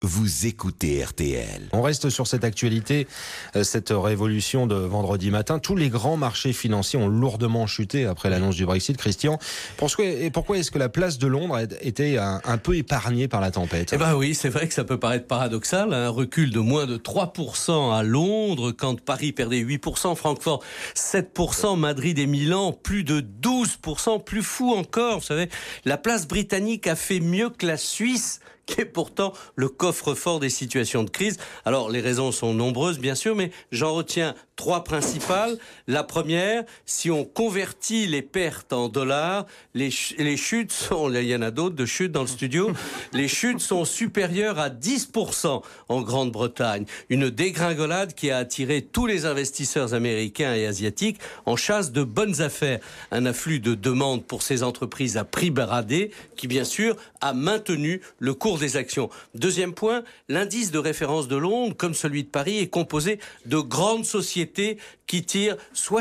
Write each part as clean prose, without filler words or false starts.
Vous écoutez RTL. On reste sur cette actualité, cette révolution de vendredi matin. Tous les grands marchés financiers ont lourdement chuté après l'annonce du Brexit. Christian, pourquoi est-ce que la place de Londres a été un peu épargnée par la tempête ? Eh ben oui, c'est vrai que ça peut paraître paradoxal. Un recul de moins de 3% à Londres, quand Paris perdait 8%, Francfort 7%, Madrid et Milan plus de 12%, plus fou encore. Vous savez, la place britannique a fait mieux que la Suisse, qui est pourtant le coffre-fort des situations de crise. Alors, les raisons sont nombreuses, bien sûr, mais j'en retiens 3 principales. La première, si on convertit les pertes en dollars, les chutes sont, il y en a d'autres de chutes dans le studio, les chutes sont supérieures à 10% en Grande-Bretagne. Une dégringolade qui a attiré tous les investisseurs américains et asiatiques en chasse de bonnes affaires. Un afflux de demandes pour ces entreprises à prix bradé qui, bien sûr, a maintenu le cours des actions. Deuxième point, l'indice de référence de Londres, comme celui de Paris, est composé de grandes sociétés qui tirent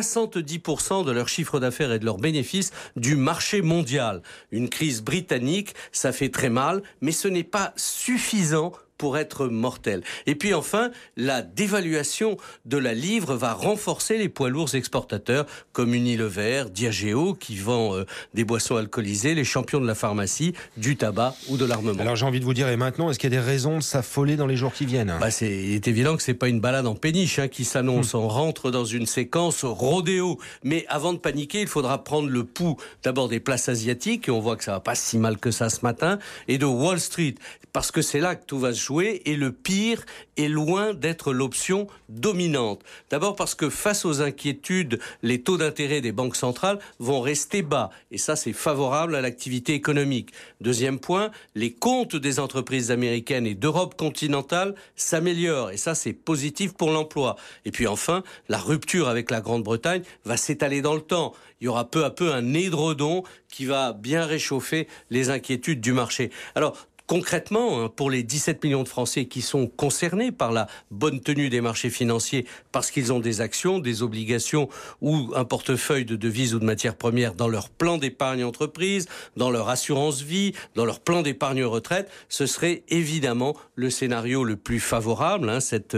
70% de leur chiffre d'affaires et de leurs bénéfices du marché mondial. Une crise britannique, ça fait très mal, mais ce n'est pas suffisant pour être mortel. Et puis enfin, la dévaluation de la livre va renforcer les poids lourds exportateurs comme Unilever, Diageo, qui vend des boissons alcoolisées, les champions de la pharmacie, du tabac ou de l'armement. Alors j'ai envie de vous dire, et maintenant, est-ce qu'il y a des raisons de s'affoler dans les jours qui viennent ? Il est évident que c'est pas une balade en péniche qui s'annonce. On rentre dans une séquence rodéo. Mais avant de paniquer, il faudra prendre le pouls d'abord des places asiatiques, et on voit que ça va pas si mal que ça ce matin, et de Wall Street, parce que c'est là que tout va se jouer, et le pire est loin d'être l'option dominante. D'abord parce que face aux inquiétudes, les taux d'intérêt des banques centrales vont rester bas, et ça c'est favorable à l'activité économique. Deuxième point, les comptes des entreprises américaines et d'Europe continentale s'améliorent, et ça c'est positif pour l'emploi. Et puis enfin, la rupture avec la Grande-Bretagne va s'étaler dans le temps. Il y aura peu à peu un édredon qui va bien réchauffer les inquiétudes du marché. Alors, concrètement, pour les 17 millions de Français qui sont concernés par la bonne tenue des marchés financiers parce qu'ils ont des actions, des obligations ou un portefeuille de devises ou de matières premières dans leur plan d'épargne entreprise, dans leur assurance vie, dans leur plan d'épargne retraite, ce serait évidemment le scénario le plus favorable, cette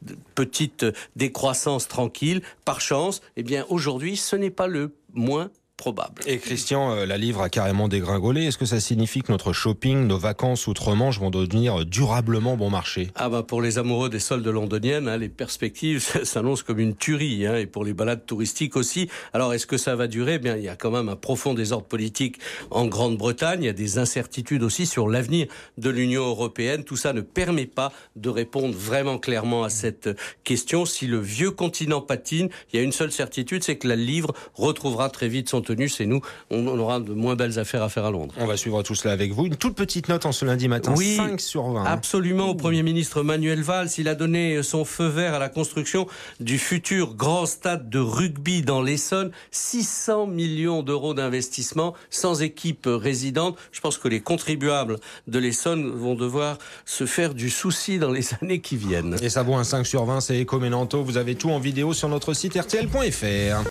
petite décroissance tranquille. Par chance, aujourd'hui, ce n'est pas le moins probable. Et Christian, la livre a carrément dégringolé. Est-ce que ça signifie que notre shopping, nos vacances outre-Manche vont devenir durablement bon marché ? Pour les amoureux des soldes londoniennes, les perspectives s'annoncent comme une tuerie, et pour les balades touristiques aussi. Alors, est-ce que ça va durer ? Il y a quand même un profond désordre politique en Grande-Bretagne. Il y a des incertitudes aussi sur l'avenir de l'Union européenne. Tout ça ne permet pas de répondre vraiment clairement à cette question. Si le vieux continent patine, il y a une seule certitude, c'est que la livre retrouvera très vite son tenue. C'est nous, on aura de moins belles affaires à faire à Londres. On va suivre tout cela avec vous. Une toute petite note en ce lundi matin, oui, 5 sur 20. Absolument, au Premier ministre Manuel Valls, il a donné son feu vert à la construction du futur grand stade de rugby dans l'Essonne. 600 millions d'euros d'investissement, sans équipe résidente. Je pense que les contribuables de l'Essonne vont devoir se faire du souci dans les années qui viennent. Et ça vaut un 5 sur 20, c'est Ecomenanto. Vous avez tout en vidéo sur notre site rtl.fr.